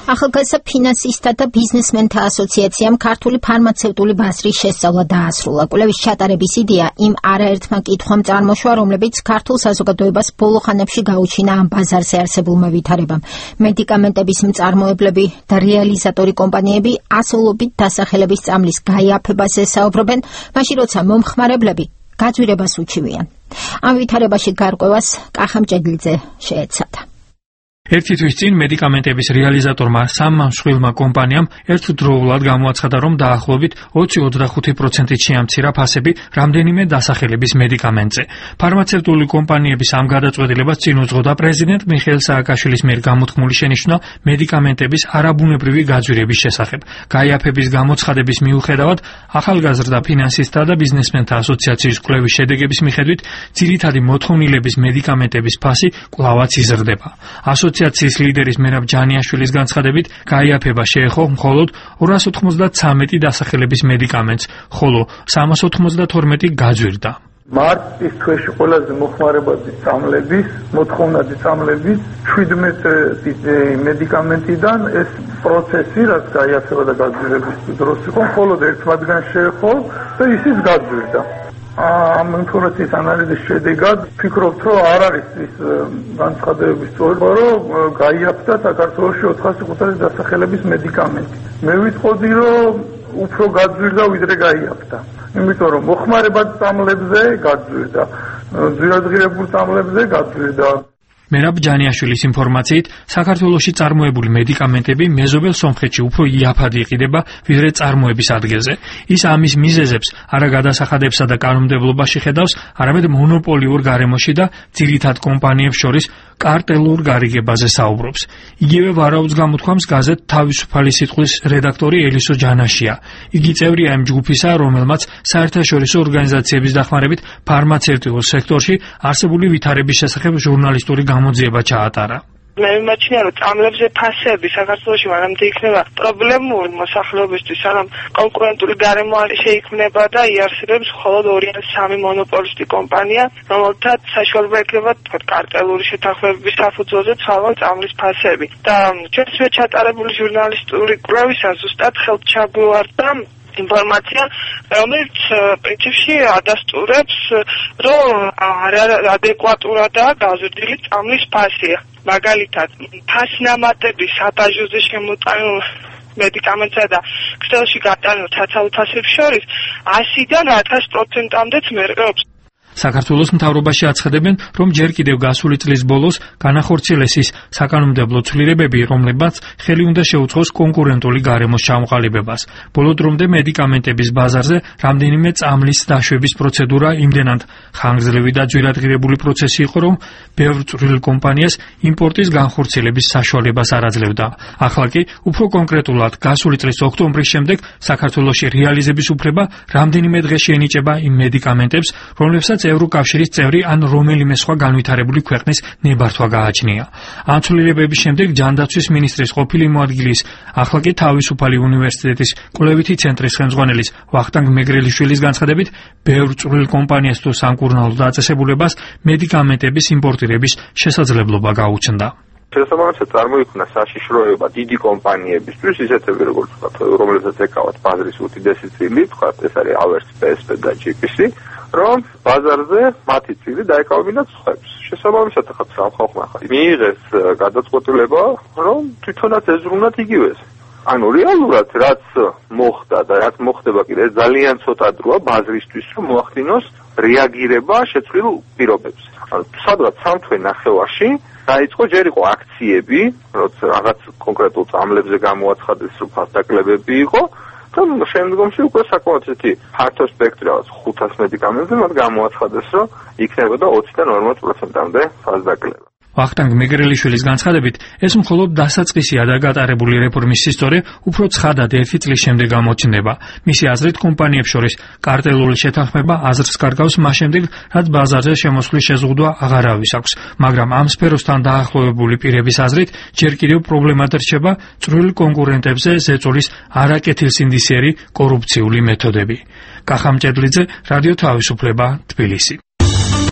ახალგაზრდა ფინანსისტთა და ბიზნესმენთა ასოციაციამ ქართული ფარმაცევტული ბაზრის შესწავლა დაასრულა. კვლევის ჩატარების იდეა იმ არაერთმა კითხვამ წარმოშვა, რომლებიც ქართულ საზოგადოებას ბოლო ხანებში გაუჩინა ამ ბაზარზე არსებულმა ვითარებამ. მედიკამენტების მწარმოებლები და რეალიზატორი კომპანიები ასეულობით დასახელების წამლის გაიაფებაზე საუბრობენ, მაშინ როცა მომხმარებლები გაძვირებას უჩივიან. ამ ვითარებაში გარკვევას კახამჭედლიძე შეეცადა. ერთი თვის წინ მედიკამენტების რეალიზატორმა სამმა მსხვილმა კომპანიამ ერთდროულად გამოაცხადა, რომ დაახლოებით 20-25%-ით შეამცირა ფასები რამდენიმე დასახელების მედიკამენტზე. ფარმაცევტული კომპანიების ამ გადაწყვეტილებას წინ უძღოდა პრეზიდენტ მიხეილ სააკაშვილის მიერ გამოთქმული შენიშვნა მედიკამენტების არაბუნებრივი გაძვირების შესახებ. გაიაფების გამოცხადების მიუხედავად, ახალგაზრდა ფინანსისტთა და ბიზნესმენთა ასოციაციის კვლევის შედეგების მიხედვით, ძირითადი მოთხოვნილების მედიკამენტების ფასი კვლავაც იზრდება. ასოციაციის ლიდერის მერაბ ჯანიაშვილის განცხადებით, გაიაფება შეეხო მხოლოდ 293 დასახელების მედიკამენტს, ხოლო 392 გაძვირდა. მარტის თვეში ყველაზე მოხმარებადი წამლების, მოთხოვნადი წამლების 17 მედიკამენტიდან ეს პროცესი, რაც გაიაფება და გაძვირების დროს იყო, მხოლოდ ერთ მათგანს შეეხო და ისიც გაძვირდა. ამ ინფორმაციის ანალიზის შედეგად ვფიქრობთ, რომ არ არის ის განცხადებების სწორება, რომ გაიაფდა საქართველოში 450 დასახელების მედიკამენტი. მე ვიტყოდი, რომ უფრო გაძვირდა, ვიდრე გაიაფდა. იმიტომ რომ მოხმარებად წამლებზე გაძვირდა, ძვირადღირებულ წამლებზე გაძვირდა. მერაბ ჯანიაშვილის ინფორმაციით, საქართველოში წარმოებული მედიკამენტები მეზობელ სომხეთში უფრო იაფად იყიდება, ვიდრე წარმოების ადგილზე. ის ამის მიზეზებს არა გადასახადებსა და კანონმდებლობაში ხედავს, არამედ მონოპოლიურ გარემოში და ძირითად კომპანიებს შორის კარტელურ გარიგებაზე საუბრობს. იგივე ვარაუდს გამოთქვამს გაზეთ თავისუფალი სიტყვის რედაქტორი ელისო ჯანაშია. იგი წევრია იმ ჯგუფისა, რომელმაც საერთაშორისო ორგანიზაციების დახმარებით ფარმაცევტულ სექტორში არსებული ვითარების შესახებ ჟურნალისტური გამოძიება ჩაატარა. მე მიმაჩნია, რომ წამლებზე ფასები საქართველოში მანამდე იქნება პრობლემური მოსახლეობისთვის, სანამ კონკურენტული გარემო შეიქმნება და იარსებებს მხოლოდ 2-3 მონოპოლისტი კომპანია, რომელთაც საშუალება ექნება კარტელური შეთანხმებების საფუძველზე ცვალონ წამლის ფასები. და ჩვენს ჩატარებული ჟურნალისტური კვლევისა ზუსტად ხელთ ჩაგვივარდა ინფორმაცია, რომელიც პრინციპში ადასტურებს, რომ ადეკვატურადაა გაზრდილი წამლის ფასი. მაგალითად, ფასნამატების საბაჟოზე შემოტანილ მედიკამენტსა და ქსელში გატანილ საცალო ფასებს შორის 100-დან 1000%-მდეც მერყეობს. საქართველოს მთავრობაში აცხადებენ, რომ ჯერ კიდევ გასული წლის ბოლოს განახორციელეს ის საკანონმდებლო ცვლილებები, რომლებმაც ხელი უნდა შეუწყოს კონკურენტული გარემოს ჩამოყალიბებას. ბოლო დრომდე მედიკამენტების ბაზარზე რამდენიმე წამლის დაშვების პროცედურა იმდენად ხანგრძლივი და ძვირადღირებული პროცესი იყო, რომ ბევრ წვრილ კომპანიას იმპორტის განხორციელების საშუალებას არ აძლევდა. ახლა კი უფრო კონკრეტულად გასული წლის ოქტომბრის შემდეგ საქართველოში რეალიზების უფლება რამდენიმე დღეში ენიჭება იმ მედიკამენტებს, რომლებსაც ევროკავშირის წევრი ან რომელიმე სხვა განვითარებული ქვეყნის ნებართვა გააჩნია. ამ ცვლილებების შემდეგ ჯანდაცვის მინისტრის ყოფილი მოადგილის, ახლა კი თავისუფალი უნივერსიტეტის კვლევითი ცენტრის ხელმძღვანელის ვახტანგ მეგრელიშვილის განცხადებით, ბევრ წვრილ კომპანიას თუ სამკურნალო დაწესებულებას მედიკამენტების იმპორტირების შესაძლებლობა გაუჩნდა. შესაბამისად წარმოიქმნა საშიშროება დიდი კომპანიებისთვის, ისეთები როგორც რომლებსაც ეკავათ ბაზრის უდიდესი წილი, თქვათ ეს არის ავერსი, PSP და GPC, რომ ბაზარზე მათი წილი დაეკავებინათ სხვებს. შესაბამისად ახლა სამხალხმა მიიღეს გადაწყვეტილება, რომ თვითონაც ეზრუნათ იგივეს. ანუ რეალურად რაც მოხდა და რაც მოხდება კიდე ძალიან ცოტა დროა ბაზრისთვის, რომ მოახდინოს რეაგირება შეცვლილ პირობებს. ანუ სადღაც 3 თვე ნახევარში დაიწყო, ჯერ იყო აქციები, როცა რაღაც კონკრეტულ წამლებზე გამოაცხადეს, რომ ფასდაკლებები იყო. და შემდგომში უკვე საკმაოდ ისეთი ფართო სპექტრი, 500 მედიკამენტზე მათ გამოაცხადეს, რომ იქნებოდა 20-დან 40%-მდე ფასდაკლება. ვახტანგ მეგრელიშვილის განცხადებით, ეს მხოლოდ დასაწყისია და გატარებული რეფორმის ისტორია უფრო ცხადად 1 წლის შემდეგ გამოჩნდება. მისი აზრით, კომპანიებს შორის კარტელული შეთანხმება აზრს კარგავს მას შემდეგ, რაც ბაზარზე შემოსვლის შეზღუდვა აღარავის აქვს, მაგრამ ამ სფეროსთან დაახლოებული პირების აზრით, ჯერ კიდევ პრობლემად რჩება წვრილ კონკურენტებზე ზეწოლის არაკეთილსინდისიერი კორუფციული მეთოდები. კახამჭედლიძე, რადიო თავისუფლება, თბილისი.